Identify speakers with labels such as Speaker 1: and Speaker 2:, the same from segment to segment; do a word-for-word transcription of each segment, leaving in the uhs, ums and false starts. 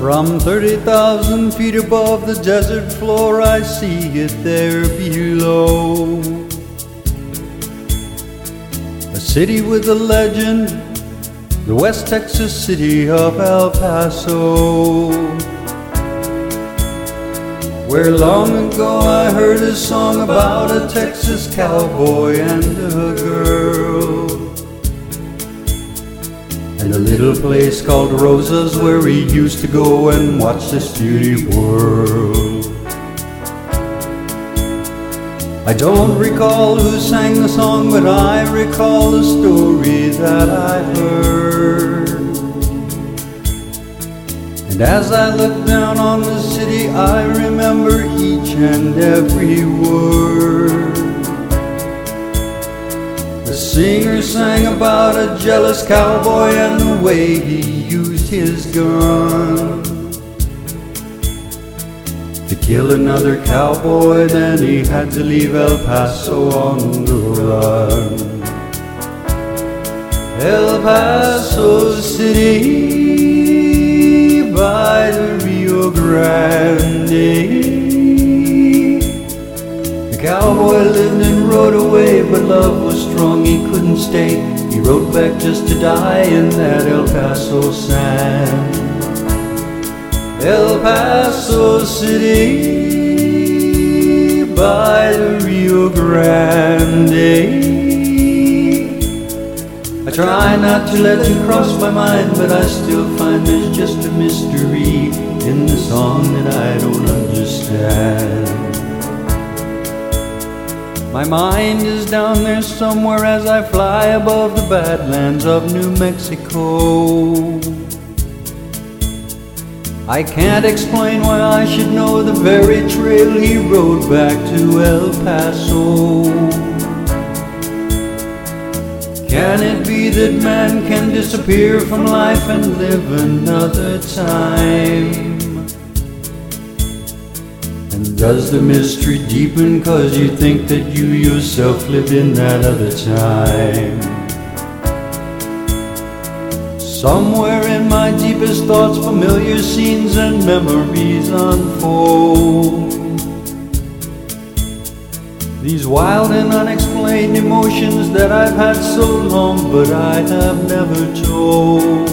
Speaker 1: From thirty thousand feet above the desert floor, I see it there below. A city with a legend, the West Texas city of El Paso, where long ago I heard a song about a Texas cowboy and a girl, and a little place called Rosa's where we used to go and watch this beauty world. I don't recall who sang the song, but I recall the story that I heard. And as I look down on the city, I remember each and every word. The singer sang about a jealous cowboy and the way he used his gun to kill another cowboy, then he had to leave El Paso on the run. El Paso City by the Rio Grande. The cowboy lived and rode away, but love was strong, he couldn't stay. He rode back just to die in that El Paso sand. El Paso City by the Rio Grande. I try not to let you cross my mind, but I still find there's just a mystery in the song that I don't understand. My mind is down there somewhere as I fly above the badlands of New Mexico. I can't explain why I should know the very trail he rode back to El Paso. Can it be that man can disappear from life and live another time? And does the mystery deepen cause you think that you yourself lived in that other time? Somewhere in my deepest thoughts, familiar scenes and memories unfold. These wild and unexplained emotions that I've had so long, but I have never told.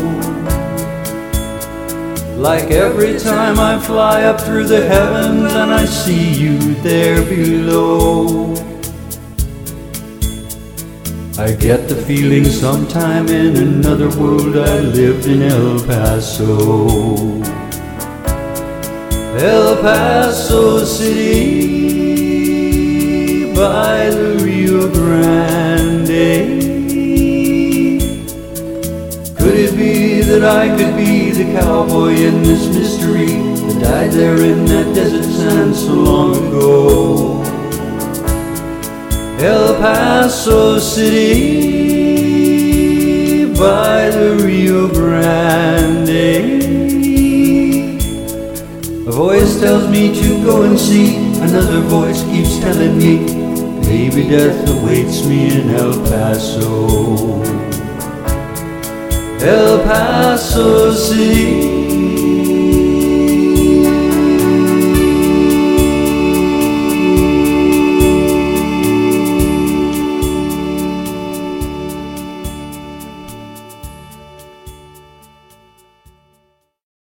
Speaker 1: Like every time I fly up through the heavens and I see you there below, I get the feeling sometime in another world I lived in El Paso. El Paso City by the Rio Grande. Could it be that I could be the cowboy in this mystery that died there in that desert sand so long ago? El Paso City by the Rio Grande. A voice tells me to go and see, another voice keeps telling me baby death awaits me in El Paso. El Paso City